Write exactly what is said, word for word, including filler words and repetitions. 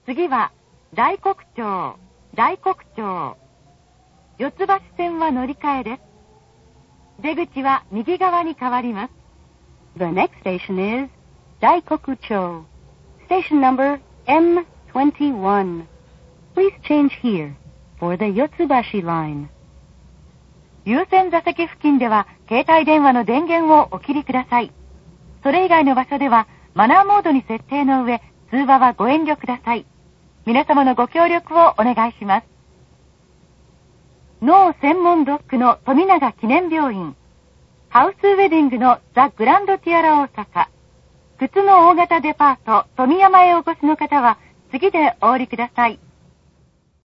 次は大黒町、大黒町。四ツ橋線は乗り換えです。出口は右側に変わります。 The next station is 大黒町. Station numberエムにじゅういち. Please change here for the 四ツ橋 line. 優先座席付近では携帯電話の電源をお切りください。それ以外の場所ではマナーモードに設定の上、通話はご遠慮ください。皆様のご協力をお願いします。脳専門ドックの富永記念病院、ハウスウェディングのザ・グランドティアラ大阪、靴の大型デパート富山へお越しの方は次でお降りください。